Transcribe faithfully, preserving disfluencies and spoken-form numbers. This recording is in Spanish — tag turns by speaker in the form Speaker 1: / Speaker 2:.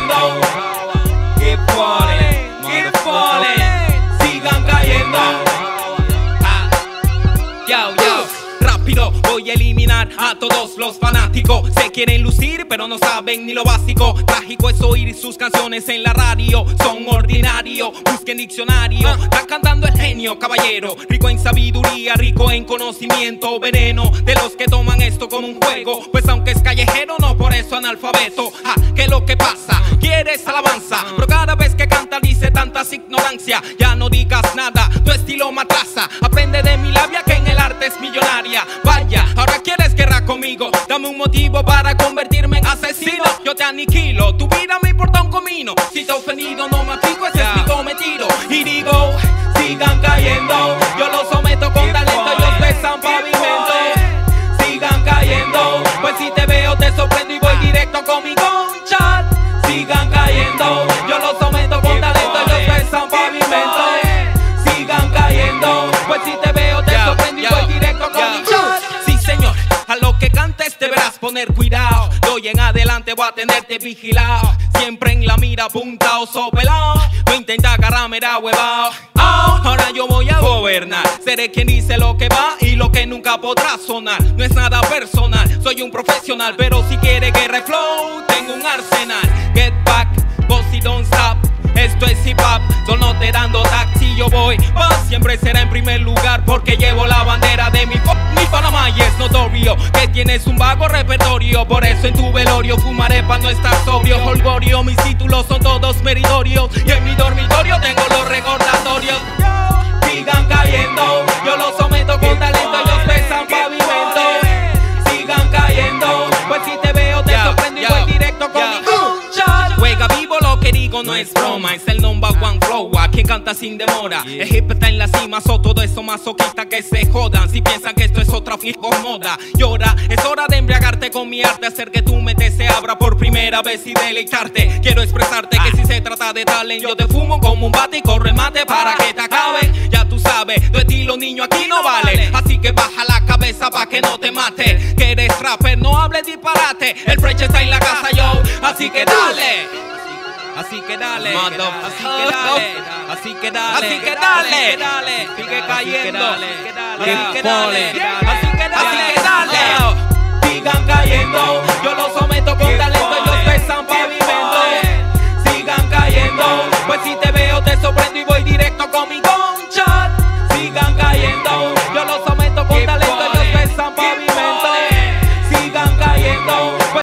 Speaker 1: cayendo. Keep falling, keep falling. Sigan cayendo. Ah. Yo, yo. Rápido, voy a eliminar a todos los fanáticos. Se quieren lucir pero no saben ni lo básico. Trágico es oír sus canciones en la radio. Son ordinarios, busquen diccionario. Están cantando el genio, caballero. Rico en sabiduría, rico en conocimiento. Veneno de los que toman esto como un juego. Pues aunque es callejero, no por eso analfabeto. Ah, ¿qué es lo que pasa? Quieres alabanza, pero cada vez que canta dice tantas ignorancia. Ya no digas nada, tu estilo matraza. Aprende de mi labia que en el arte es millonaria. Vaya, ahora quieres guerra conmigo. Dame un motivo para convertirme en asesino. Yo te aniquilo, tu vida me importa un comino. Si te he ofendido no me aplico, ese es mi cometido. Y digo, sigan cayendo. Yo los someto con talento, ellos besan pavimento. Sigan cayendo, pues si te veo te sorprendo y voy directo con mi concha. Sigan cayendo, yo los someto con talento, ellos besan pavimento. Sigan cayendo, pues si te veo te sorprendo y voy directo con mi concha. Sí señor, a lo que cantes deberás poner cuidado. De hoy en adelante voy a tenerte vigilado. Siempre en la mira apuntado, sopelado. No intenta agarrarme la huevao. Oh, ahora yo voy a gobernar. Seré quien dice lo que va y lo que nunca podrá sonar. No es nada personal, soy un profesional. Pero si quiere guerra y flow, tengo un arsenal. Get back, bossy don't stop. Esto es hip hop, solo te dando taxi yo voy. Más siempre será en primer lugar porque llevo la bandera de mi pop. Mi Panamá y es notorio que tienes un vago repertorio. Por eso en tu velorio fumaré pa' no estar sobrio. Holgorio, mis títulos son todos meritorios. Y en mi dormitorio tengo los recordatorios. Sigan cayendo, yo los someto con talento, ellos besan pavimento. Sigan cayendo, pues si te veo te sorprendo y voy directo con mi concha. Juega vivo, lo que digo no es broma, es el number one flow, a quien canta sin demora. El hip está en la cima, so todo eso masoquista que se jodan. Si piensan que esto es otra fijo moda, llora, es hora de embriagarte con mi arte. Hacer que tu mente se abra por primera vez y deleitarte. Quiero expresarte que si se trata de talent, yo te fumo como un bate y corro el mate para que te acabe. Ya tú sabes, tu estilo niño aquí no vale. Así que baja la cabeza pa' que no te mate. Que eres rapper, no hables disparate. El fresh está en la casa yo, así que dale. Así que dale, así que dale, así que dale, así que dale, dale, sigue cayendo, así que dale, así que dale, así que dale, sigan cayendo.